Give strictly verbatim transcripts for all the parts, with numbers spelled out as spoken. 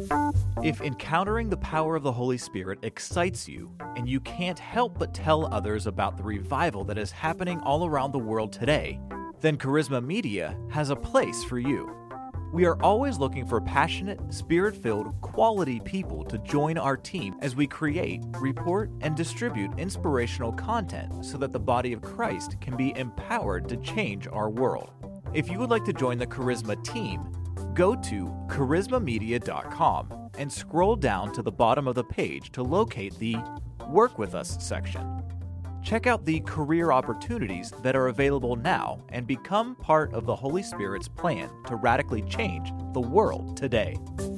If encountering the power of the Holy Spirit excites you, and you can't help but tell others about the revival that is happening all around the world today, then Charisma Media has a place for you. We are always looking for passionate, spirit-filled, quality people to join our team as we create, report, and distribute inspirational content so that the body of Christ can be empowered to change our world. If you would like to join the Charisma team, go to charisma media dot com and scroll down to the bottom of the page to locate the Work With Us section. Check out the career opportunities that are available now and become part of the Holy Spirit's plan to radically change the world today.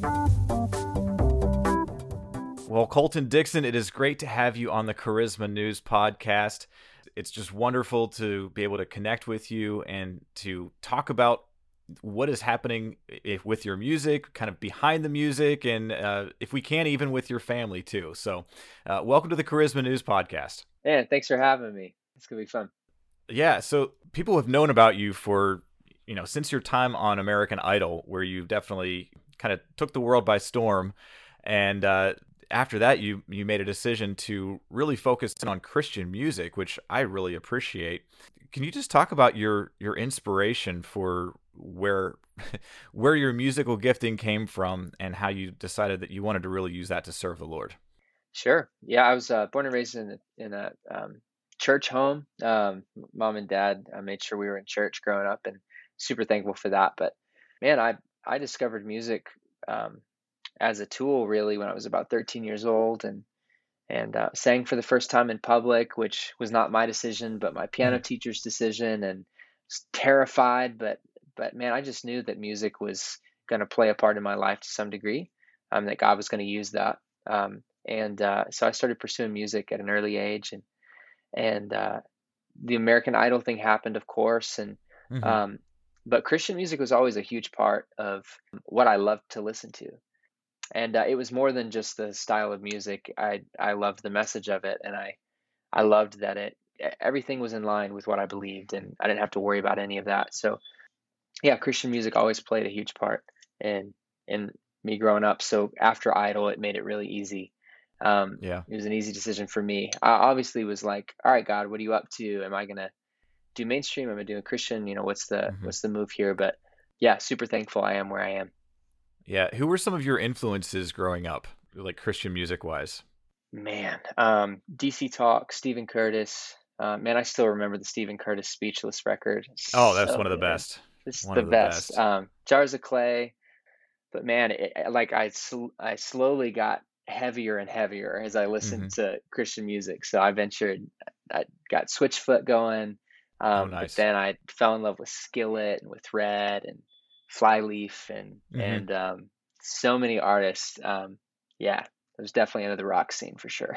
Well, Colton Dixon, it is great to have you on the Charisma News podcast. It's just wonderful to be able to connect with you and to talk about what is happening if, with your music, kind of behind the music, and uh, if we can, even with your family too. So uh, welcome to the Charisma News podcast. Yeah, thanks for having me. It's going to be fun. Yeah, so people have known about you for, you know, since your time on American Idol, where you definitely kind of took the world by storm. And uh, after that, you you made a decision to really focus on Christian music, which I really appreciate. Can you just talk about your your inspiration for where where your musical gifting came from and how you decided that you wanted to really use that to serve the Lord? Sure. Yeah, I was uh, born and raised in in a um, church home. Um, mom and dad uh, made sure we were in church growing up, and super thankful for that. But man, I I discovered music um, as a tool really when I was about thirteen years old, and and uh, sang for the first time in public, which was not my decision, but my piano Mm-hmm. teacher's decision, and was terrified, but but man, I just knew that music was going to play a part in my life to some degree, um, that God was going to use that. Um, and uh, so I started pursuing music at an early age, and and uh, the American Idol thing happened, of course, and Mm-hmm. um, but Christian music was always a huge part of what I loved to listen to. And uh, it was more than just the style of music. I I loved the message of it, and I I loved that it everything was in line with what I believed, and I didn't have to worry about any of that. So yeah, Christian music always played a huge part in in me growing up. So after Idol, it made it really easy. Um, Yeah. it was an easy decision for me. I obviously was like, all right, God, what are you up to? Am I gonna do mainstream? Am I doing Christian? You know, what's the Mm-hmm. what's the move here? But yeah, super thankful I am where I am. Yeah. Who were some of your influences growing up, like Christian music wise? Man, um, D C Talk, Stephen Curtis. Uh, man, I still remember the Stephen Curtis Speechless record. Oh, that's So one of the good. best. It's One the of the best. best. Um, Jars of Clay. But man, it, like I, sl- I slowly got heavier and heavier as I Mm-hmm. listened to Christian music. So I ventured, I got Switchfoot going, Oh, um, but nice. then I fell in love with Skillet and with Red and Flyleaf and Mm-hmm. and um, so many artists. Um, yeah, there's definitely another rock scene for sure.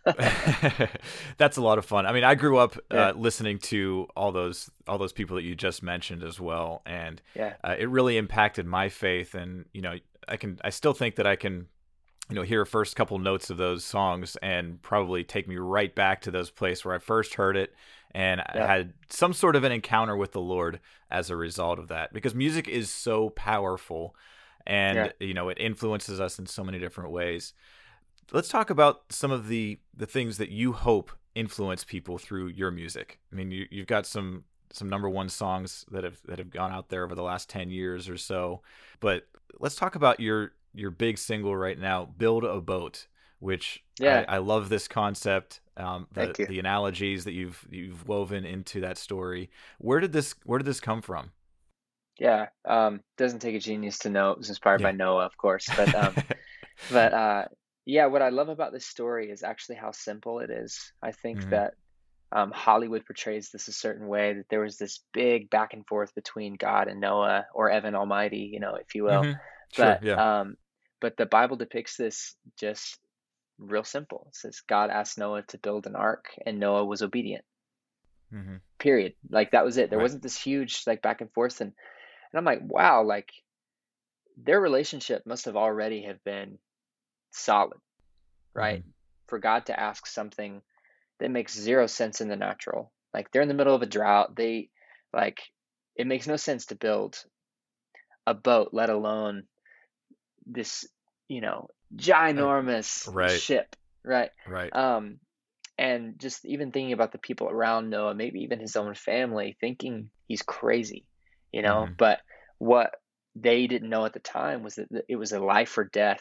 That's a lot of fun. I mean, I grew up Yeah, uh, listening to all those all those people that you just mentioned as well, and yeah, uh, it really impacted my faith. And you know, I can I still think that I can, you know, hear first couple notes of those songs and probably take me right back to those places where I first heard it, and I yeah, had some sort of an encounter with the Lord as a result of that. Because music is so powerful, yeah. and you know, it influences us in so many different ways. Let's talk about some of the the things that you hope influence people through your music. I mean, you you've got some some number one songs that have that have gone out there over the last ten years or so. But let's talk about your your big single right now, "Build a Boat," which I, Yeah, I love this concept. Um, the thank you. the analogies that you've you've woven into that story. Where did this where did this come from? Yeah, um, doesn't take a genius to know it was inspired by Yeah. Noah, of course, but um, But uh, yeah, what I love about this story is actually how simple it is. I think hmm that um, Hollywood portrays this a certain way, that there was this big back and forth between God and Noah, or Evan Almighty, you know, if you will. hmm Sure. But Yeah. um, but the Bible depicts this just real simple. It says God asked Noah to build an ark, and Noah was obedient. hmm Period. Like that was it. There Right. wasn't this huge like back and forth, and and I'm like, wow, like their relationship must have already have been solid, right? hmm For God to ask something that makes zero sense in the natural. Like they're in the middle of a drought. They like it makes no sense to build a boat, let alone this. you know, Uh, ginormous right, ship, right? right. Um, and just even thinking about the people around Noah, maybe even his own family, thinking he's crazy, you know. Hmm. But what they didn't know at the time was that it was a life or death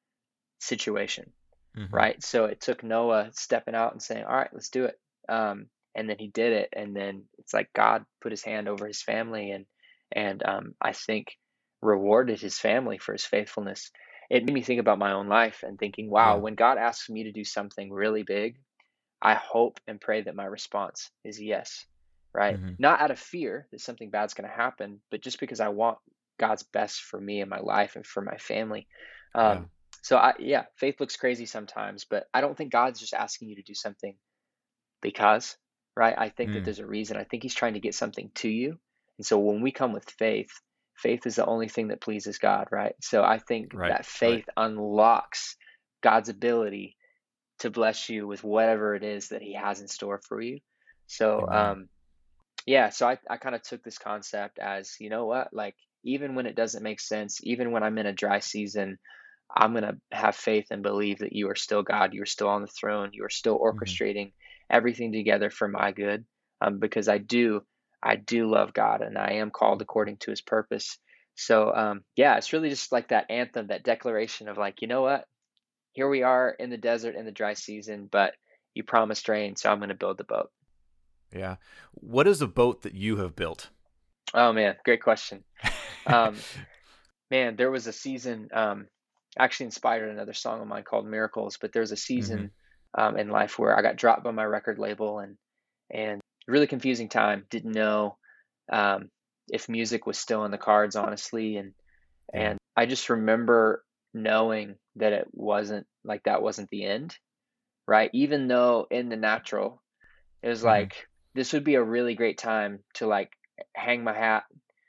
situation, Hmm. right? So it took Noah stepping out and saying, "All right, let's do it." Um, and then he did it, and then it's like God put His hand over his family, and and um, I think rewarded his family for his faithfulness. It made me think about my own life and thinking, wow, Yeah. when God asks me to do something really big, I hope and pray that my response is yes, right? Hmm. Not out of fear that something bad's going to happen, but just because I want God's best for me and my life and for my family. Yeah. Um, so I, yeah, faith looks crazy sometimes, but I don't think God's just asking you to do something because, right? I think that Mm. there's a reason. I think He's trying to get something to you. And so when we come with faith, faith is the only thing that pleases God, right? So I think Right. that Right. faith unlocks God's ability to bless you with whatever it is that He has in store for you. So, Amen. um, yeah, so I, I kind of took this concept as, you know what, like, even when it doesn't make sense, even when I'm in a dry season, I'm going to have faith and believe that you are still God. You are still on the throne. You are still Hmm. orchestrating everything together for my good. Um, because I do, I do love God and I am called according to His purpose. So, um, yeah, it's really just like that anthem, that declaration of like, you know what, here we are in the desert in the dry season, but you promised rain, so I'm going to build the boat. Yeah. What is a boat that you have built? Oh man, great question. Um, man, there was a season, um, actually inspired another song of mine called Miracles, but there was a Hmm. season um, in life where I got dropped by my record label and and really confusing time. Didn't know um, if music was still in the cards, honestly, and Yeah. and I just remember knowing that it wasn't like that wasn't the end, right? Even though in the natural it was Hmm. like this would be a really great time to like hang my hat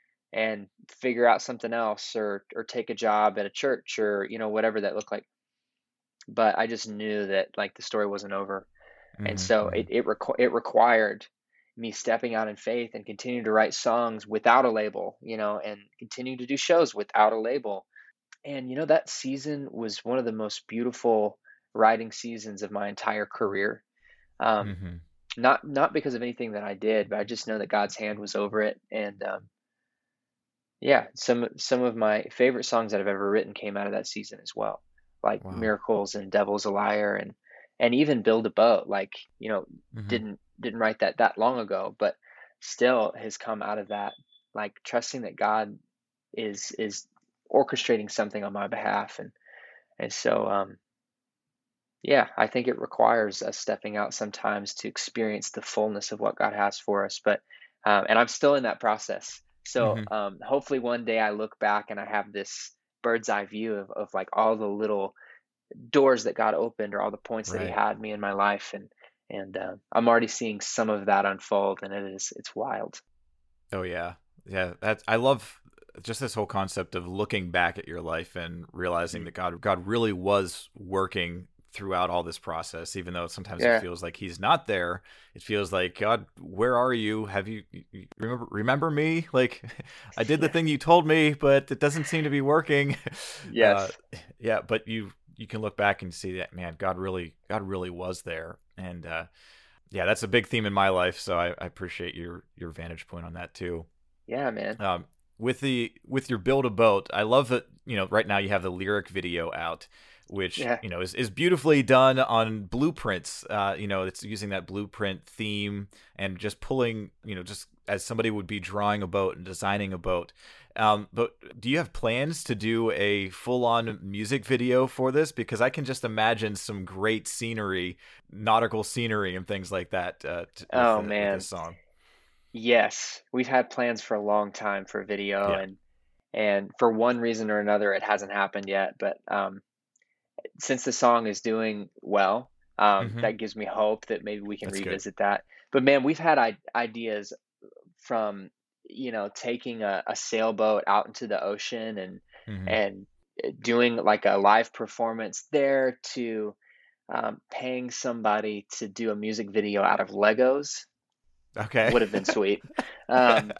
and figure out something else or or take a job at a church or you know whatever that looked like. But I just knew that like the story wasn't over, and Hmm. so Hmm. it it, requ- it required me stepping out in faith and continuing to write songs without a label, you know, and continue to do shows without a label. And you know that season was one of the most beautiful writing seasons of my entire career. Um, Hmm. not not because of anything that I did, but I just know that God's hand was over it. And um, yeah, some some of my favorite songs that I've ever written came out of that season as well, like Wow. Miracles and Devil's a Liar, and and even Build a Boat. Like you know, Hmm. didn't didn't write that that long ago, but still has come out of that, like trusting that God is is orchestrating something on my behalf, and and so um, yeah, I think it requires us stepping out sometimes to experience the fullness of what God has for us. But um, and I'm still in that process. So Hmm. um, hopefully one day I look back and I have this bird's eye view of, of like all the little doors that God opened or all the points that He Right. had me in my life, and and uh, I'm already seeing some of that unfold, and it is it's wild. Oh yeah. Yeah. That's I love just this whole concept of looking back at your life and realizing Mm. that God God really was working throughout all this process, even though sometimes it Yeah. feels like He's not there. It feels like, God, where are you? Have you, you remember remember me? Like I did the Yeah. thing you told me, but it doesn't seem to be working. Uh, Yes. yeah, but you you can look back and see that, man, God really God really was there, and uh, yeah, that's a big theme in my life. So I, I appreciate your your vantage point on that too. Yeah, man. Um, with the with your build a boat, I love that, you know, right now you have the lyric video out, which, Yeah. you know, is, is beautifully done on blueprints. Uh, you know, it's using that blueprint theme and just pulling, you know, just as somebody would be drawing a boat and designing a boat. Um, but do you have plans to do a full on music video for this? Because I can just imagine some great scenery, nautical scenery, and things like that uh, t- with Oh the, with this man. song. Yes, we've had plans for a long time for video, Yeah. and and for one reason or another, it hasn't happened yet. But um, since the song is doing well, um, Hmm. that gives me hope that maybe we can That's good. revisit that. But man, we've had I- ideas from you know taking a, a sailboat out into the ocean and Hmm. and uh, doing like a live performance there to um, paying somebody to do a music video out of Legos Okay. would have been sweet. Um,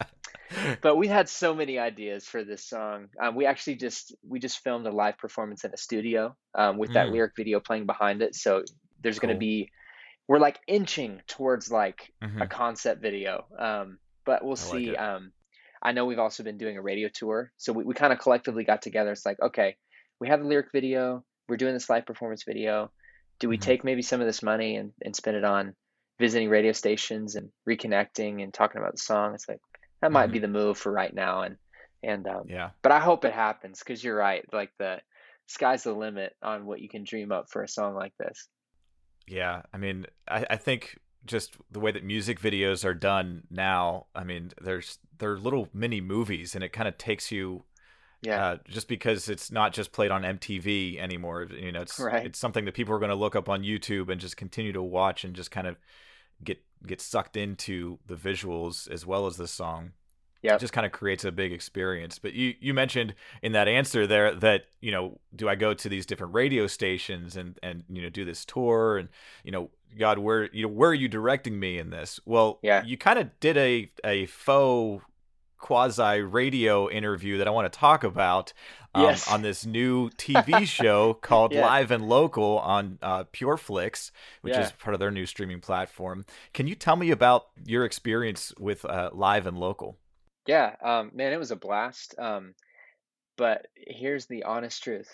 But we had so many ideas for this song. Um, we actually just we just filmed a live performance in a studio um, with that Mm, lyric video playing behind it. So there's going to cool. be we're like inching towards like a Hmm. concept video. Um, but we'll I like see. it. Um, I know we've also been doing a radio tour, so we, we kind of collectively got together. It's like, okay, we have the lyric video, we're doing this live performance video. Do we Hmm. take maybe some of this money and, and spend it on visiting radio stations and reconnecting and talking about the song? It's like that might Hmm. be the move for right now, and and um, Yeah. but I hope it happens because you're right. Like the sky's the limit on what you can dream up for a song like this. Yeah. I mean, I, I think just the way that music videos are done now, I mean, there's they're little mini movies, and it kind of takes you Yeah, uh, just because it's not just played on M T V anymore. You know, it's right. it's something that people are going to look up on YouTube and just continue to watch and just kind of get get sucked into the visuals as well as the song. It Yep. just kind of creates a big experience. But you you mentioned in that answer there that, you know, do I go to these different radio stations and and you know do this tour, and you know, God, where you know where are you directing me in this? Well, Yeah. you kind of did a a faux quasi radio interview that I want to talk about um, Yes. on this new T V show called Yeah. Live and Local on uh, PureFlix, which Yeah. is part of their new streaming platform. Can you tell me about your experience with uh, Live and Local? Yeah. Um, man, it was a blast. Um, but here's the honest truth.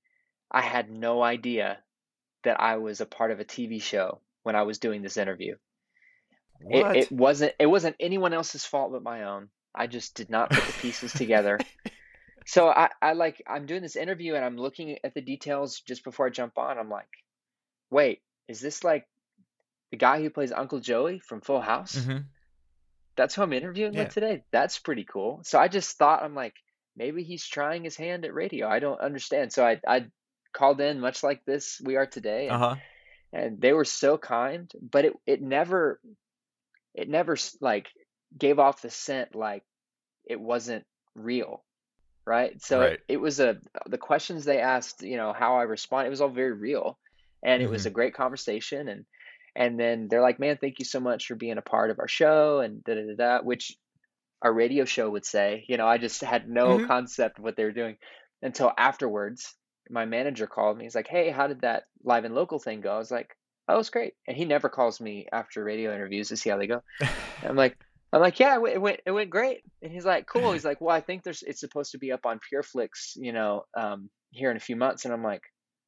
I had no idea that I was a part of a T V show when I was doing this interview. It it What? wasn't it wasn't anyone else's fault but my own. I just did not put the pieces together. So I, I like I'm doing this interview and I'm looking at the details just before I jump on. I'm like, wait, is this like the guy who plays Uncle Joey from Full House? Hmm. That's who I'm interviewing with Yeah. today. That's pretty cool. So I just thought I'm like, maybe he's trying his hand at radio. I don't understand. So I I called in much like this we are today, Uh and huh. and they were so kind, but it it never it never s- like gave off the scent like it wasn't real, right? So it, Right. it was a the questions they asked, you know, how I respond, it was all very real, and it was Hmm. a great conversation, and and then they're like, man, thank you so much for being a part of our show and da da da da, which our radio show would say. You know, I just had no Hmm. concept of what they were doing until afterwards. My manager called me. He's like, "Hey, how did that live and local thing go?" I was like, "Oh, it was great." And he never calls me after radio interviews to see how they go. And I'm like, I'm like, "Yeah, it went, it went, it went great." And he's like, "Cool." He's like, "Well, I think there's it's supposed to be up on PureFlix, you know, um, here in a few months." And I'm like,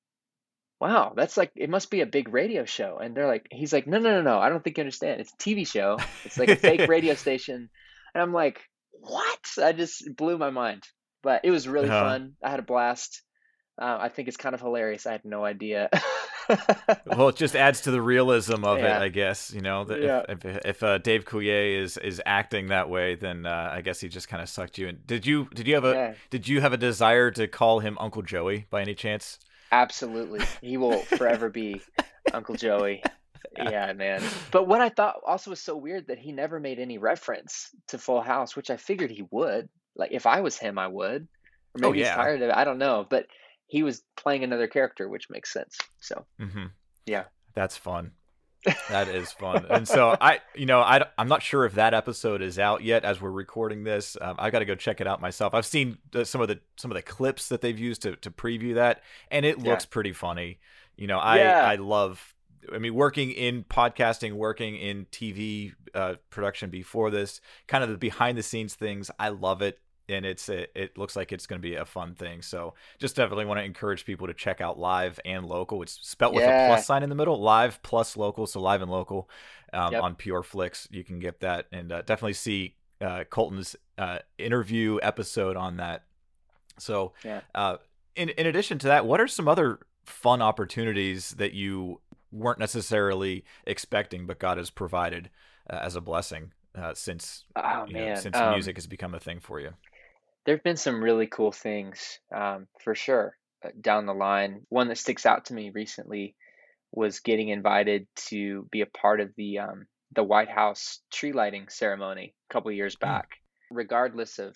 "Wow, that's like it must be a big radio show." And they're like, he's like, "No, no, no, no. I don't think you understand. It's a T V show. It's like a fake radio station." And I'm like, "What?" I just it blew my mind. But it was really uh, fun. I had a blast. Uh, I think it's kind of hilarious. I had no idea. well, it just adds to the realism of it, Yeah, I guess. You know, that if yeah, if if uh, Dave Coulier is is acting that way, then uh, I guess he just kind of sucked you in. Did you did you have a yeah. did you have a desire to call him Uncle Joey by any chance? Absolutely. He will forever be Uncle Joey. Yeah, man. But what I thought also was so weird that he never made any reference to Full House, which I figured he would. Like if I was him, I would. Or Oh maybe he's yeah. tired of it. I don't know. But he was playing another character, which makes sense. So, Hmm. yeah. That's fun. That is fun. And so I, you know, I, I'm not sure if that episode is out yet as we're recording this. Um, I got to go check it out myself. I've seen the, some of the some of the clips that they've used to to preview that, and it Yeah. looks pretty funny. You know, I Yeah. I love. I mean, working in podcasting, working in T V uh, production before this, kind of the behind the scenes things, I love it. And it's it, it looks like it's going to be a fun thing. So just definitely want to encourage people to check out Live and Local. It's spelt with a Yeah. plus sign in the middle, Live plus Local. So Live and Local um, Yep. on PureFlix. You can get that, and uh, definitely see uh, Colton's uh, interview episode on that. So Yeah. uh, in in addition to that, what are some other fun opportunities that you weren't necessarily expecting, but God has provided uh, as a blessing uh, since Oh you know man. since Um, music has become a thing for you? there've been some really cool things, um, for sure, uh, down the line. One that sticks out to me recently was getting invited to be a part of the um, the White House tree lighting ceremony a couple years Mm. back. Regardless of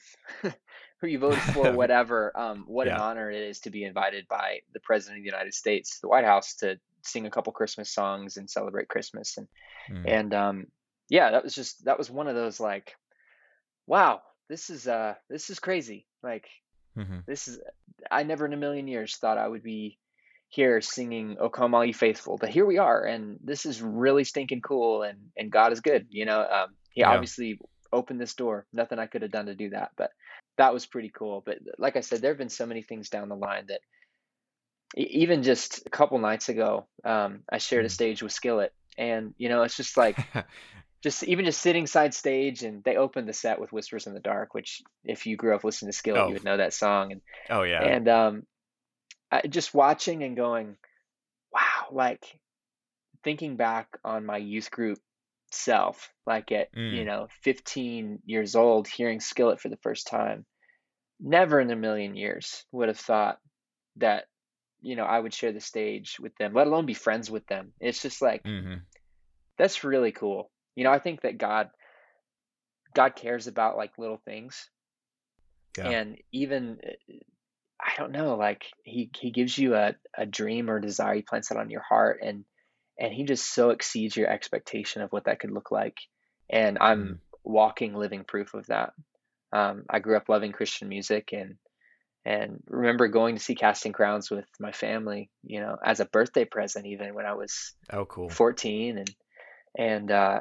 who you voted for, whatever, um, what an Yeah. honor it is to be invited by the President of the United States to the White House to sing a couple Christmas songs and celebrate Christmas. And Mm. and um, yeah, that was just that was one of those like, wow, this is uh this is crazy. Like Hmm. this is I never in a million years thought I would be here singing "O Come All You Faithful," but here we are, and this is really stinking cool, and and God is good. You know, um, He Yeah. obviously opened this door. Nothing I could have done to do that, but that was pretty cool. But like I said, there have been so many things down the line that e- even just a couple nights ago, um, I shared a Mm. stage with Skillet, and you know, it's just like just even just sitting side stage, and they opened the set with "Whispers in the Dark," which if you grew up listening to Skillet, you Oh, would know that song, and oh yeah. and um, I, just watching and going, wow, like thinking back on my youth group self, like at, you Mm. know, fifteen years old, hearing Skillet for the first time, never in a million years would have thought that, you know, I would share the stage with them, let alone be friends with them. It's just like, Hmm. that's really cool. You know, I think that God, God cares about like little things. Yeah. And even, I don't know, like he, he gives you a, a dream or desire, he plants it on your heart. And and he just so exceeds your expectation of what that could look like. And I'm Mm. walking living proof of that. Um, I grew up loving Christian music, and and remember going to see Casting Crowns with my family, you know, as a birthday present, even when I was Oh, cool. fourteen, and and uh,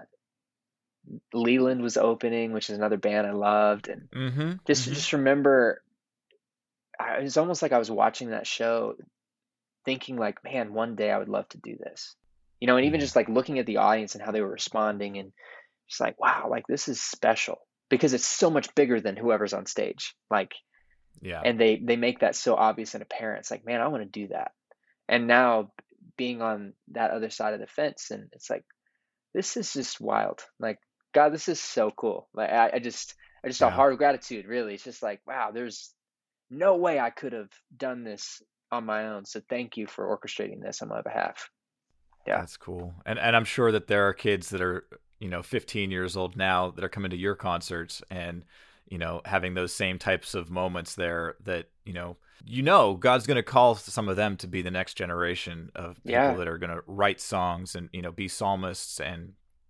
Leland was opening, which is another band I loved, and Hmm. just Hmm. just remember, I, it was almost like I was watching that show, thinking like, man, one day I would love to do this, you know, and even Mm. just like looking at the audience and how they were responding, and just like, wow, like this is special because it's so much bigger than whoever's on stage. Like, Yeah. and they they make that so obvious and apparent. It's like, man, I want to do that. And now being on that other side of the fence, and it's like, this is just wild. Like, God, this is so cool. Like, I, I just I just a Yeah. heart of gratitude. Really, it's just like, wow, there's no way I could have done this on my own. So thank you for orchestrating this on my behalf. Yeah. That's cool. And and I'm sure that there are kids that are, you know, fifteen years old now that are coming to your concerts and, you know, having those same types of moments there that, you know, you know, God's going to call some of them to be the next generation of people Yeah. that are going to write songs and, you know, be psalmists and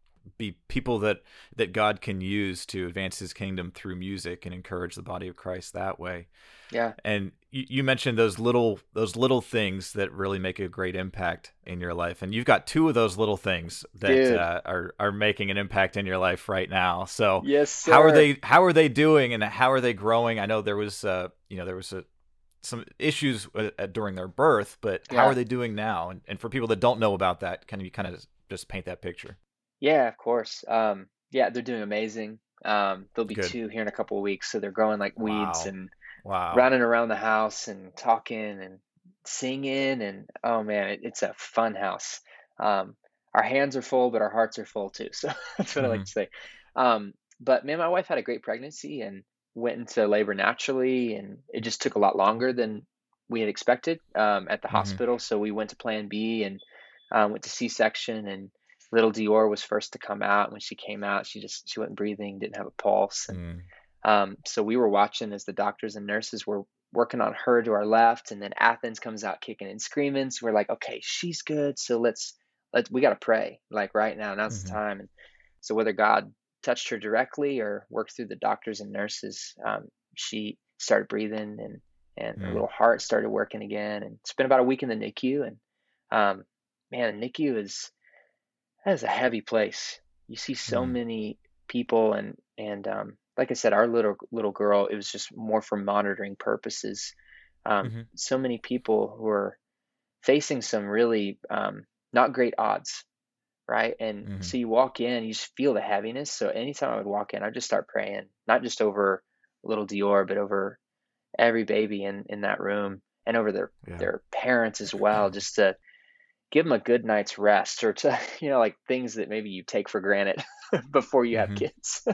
be people that that God can use to advance his kingdom through music and encourage the body of Christ that way. Yeah. And you, you mentioned those little those little things that really make a great impact in your life, and you've got two of those little things that Dude. uh, are are making an impact in your life right now. So Yes, how are sir. they how are they doing, and how are they growing? I know there was uh, you know there was a, some issues uh, during their birth, but how are Yeah. they doing now? And, and for people that don't know about that, can you kind of just paint that picture? Yeah, of course. Um, yeah, they're doing amazing. Um, there'll be Good. two here in a couple of weeks, so they're growing like weeds Wow. and Wow. running around the house and talking and singing, and oh man, it, it's a fun house. Um, our hands are full, but our hearts are full too. So that's what I like Hmm. to say. Um, but me and my wife had a great pregnancy and went into labor naturally, and it just took a lot longer than we had expected um, at the Hmm. hospital. So we went to Plan B and um, went to C-section, and little Dior was first to come out. When she came out, she just she wasn't breathing, didn't have a pulse, and Mm. um, so we were watching as the doctors and nurses were working on her to our left, and then Athens comes out kicking and screaming. So we're like, okay, she's good. So let's let's we got to pray like right now. Now's the Hmm. time. And so whether God touched her directly or worked through the doctors and nurses, um, she started breathing, and and her Mm. little heart started working again. And it's been about a week in the N I C U, and um, man, the N I C U is that is a heavy place. You see so Mm. many people, and and um, like I said, our little little girl, it was just more for monitoring purposes. Um, Hmm. so many people who are facing some really um, not great odds, right? And Hmm. so you walk in, you just feel the heaviness. So anytime I would walk in, I'd just start praying, not just over little Dior, but over every baby in in that room and over their Yeah. their parents as well, just to give them a good night's rest, or to, you know, like things that maybe you take for granted before you have Hmm. kids.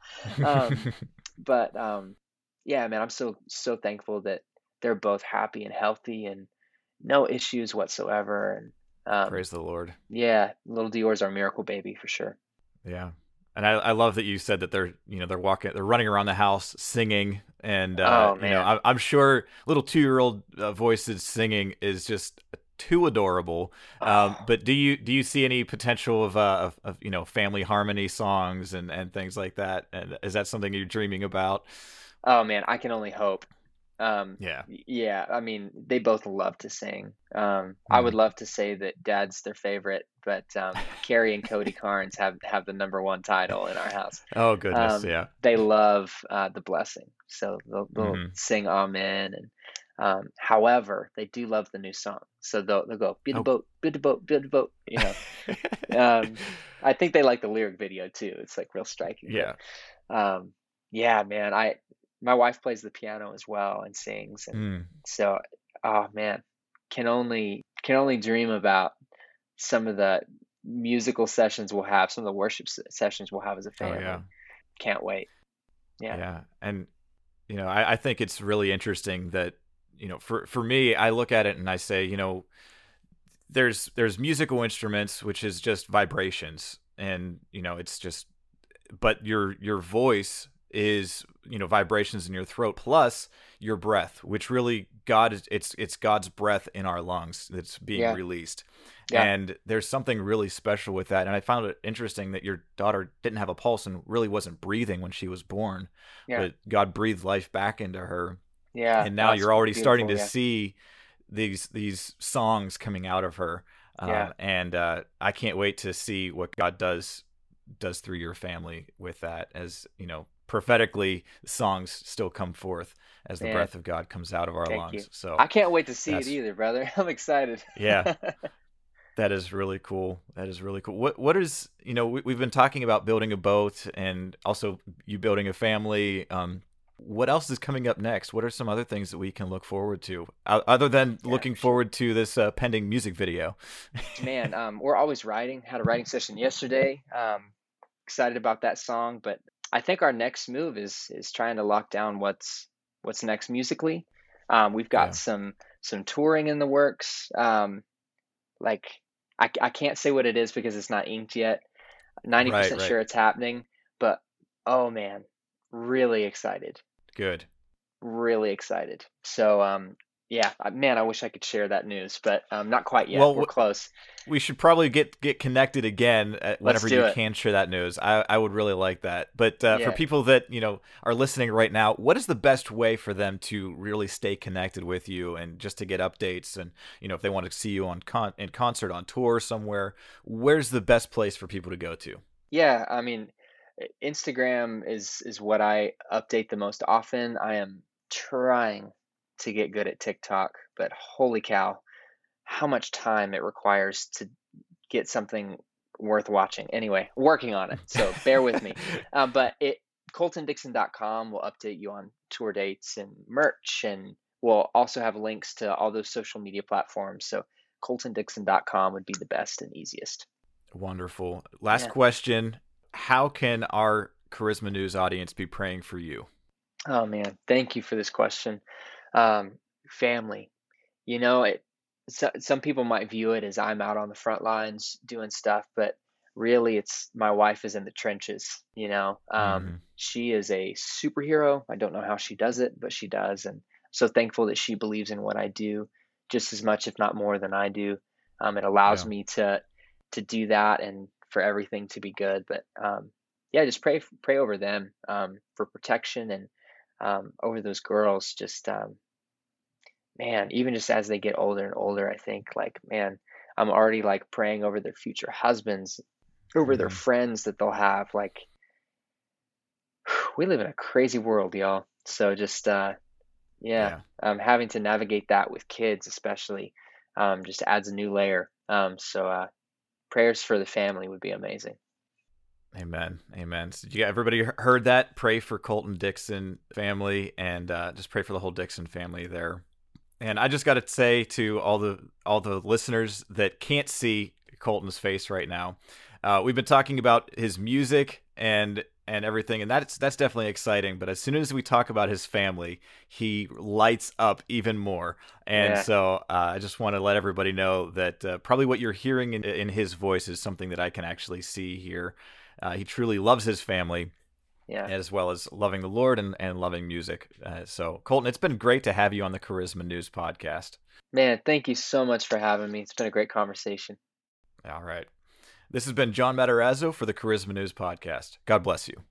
um, but um, yeah, man, I'm so so thankful that they're both happy and healthy and no issues whatsoever. And um, Praise the Lord. yeah, little Dior's our miracle baby for sure. Yeah. And I, I love that you said that they're, you know, they're walking, they're running around the house singing. And, uh, Oh you know, man, I, I'm sure little two year old uh, voices singing is just too adorable. Um, Oh, but do you do you see any potential of, uh, of of you know family harmony songs and and things like that? And is that something you're dreaming about? oh man, I can only hope. Um, Yeah. y- yeah, I mean, they both love to sing. Um, I would Mm. love to say that Dad's their favorite, but um, Carrie and Cody Carnes have have the number one title in our house. Oh goodness, Um, yeah. they love uh, the blessing, so they'll, they'll Hmm. sing Amen. And um, however, they do love the new song, so they'll they'll go build a Oh. boat, build a boat, build a boat. You know, um, I think they like the lyric video too. It's like real striking, but Yeah. um, yeah, man, I my wife plays the piano as well and sings, and Mm. so oh man, can only can only dream about some of the musical sessions we'll have, some of the worship s- sessions we'll have as a Oh yeah. family. Can't wait. Yeah. Yeah. And you know, I, I think it's really interesting that, you know, for for me, I look at it and I say, you know, there's there's musical instruments which is just vibrations, and you know it's just, but your your voice is, you know, vibrations in your throat plus your breath, which really God is, it's it's God's breath in our lungs that's being Yeah. released. Yeah. And there's something really special with that. And I found it interesting that your daughter didn't have a pulse and really wasn't breathing when she was born, Yeah. but God breathed life back into her, Yeah. and Oh, now it's you're already starting beautiful. to Yeah. see these these songs coming out of her. Yeah. Um, and uh, I can't wait to see what God does does through your family with that, as you know, prophetically songs still come forth as the Man, breath of God comes out of our thank you. lungs. So I can't wait to see it that's, either, brother. I'm excited. yeah, that is really cool. That is really cool. What what is, you know, we, we've been talking about building a boat and also you building a family. Um, what else is coming up next? What are some other things that we can look forward to, o- other than Yeah, looking for sure. forward to this uh, pending music video? Man, um, we're always writing. Had a writing session yesterday. Um, excited about that song, but I think our next move is is trying to lock down what's what's next musically. Um, we've got Yeah. some some touring in the works. Um, like I, I can't say what it is because it's not inked yet. Right. ninety percent Right. sure it's happening, but oh man, really excited. Good. Really excited. So um yeah, I- man, I wish I could share that news, but um not quite yet. Well, We're close. we should probably get get connected again uh, Let's whenever do you it. can share that news. I, I would really like that. But uh, for Yeah. people that, you know, are listening right now, what is the best way for them to really stay connected with you and just to get updates? And you know, if they want to see you on con- in concert, on tour somewhere, where's the best place for people to go to? Yeah, I mean, i- Instagram is is what I update the most often. I am trying to get good at TikTok, but holy cow, how much time it requires to get something worth watching. Anyway, working on it, so bear with me. Um, but it colton dixon dot com will update you on tour dates and merch, and we'll also have links to all those social media platforms. So colton dixon dot com would be the best and easiest. Wonderful. Last Yeah. question: how can our Charisma News audience be praying for you? Oh man, thank you for this question. Um, family. You know, it so, some people might view it as I'm out on the front lines doing stuff, but really it's my wife is in the trenches, you know. Um, Hmm. she is a superhero. I don't know how she does it, but she does. And so thankful that she believes in what I do just as much, if not more than I do. Um, it allows Yeah. me to to do that and for everything to be good. But um, yeah, just pray pray over them um, for protection and um, over those girls. Just um, man, even just as they get older and older, I think like, man, I'm already like praying over their future husbands, over their Hmm. friends that they'll have. Like, we live in a crazy world, y'all. So just, uh, yeah, Yeah. um, having to navigate that with kids, especially, um, just adds a new layer. Um, so, uh, prayers for the family would be amazing. Amen. Amen. So you everybody heard that? Pray for Colton Dixon family, and uh, just pray for the whole Dixon family there. And I just got to say to all the all the listeners that can't see Colton's face right now, uh, we've been talking about his music and and everything, and that's that's definitely exciting. But as soon as we talk about his family, he lights up even more. And Yeah. so uh, I just want to let everybody know that uh, probably what you're hearing in, in his voice is something that I can actually see here. Uh, he truly loves his family, Yeah. as well as loving the Lord and, and loving music. Uh, so, Colton, it's been great to have you on the Charisma News podcast. Man, thank you so much for having me. It's been a great conversation. All right. This has been John Matarazzo for the Charisma News podcast. God bless you.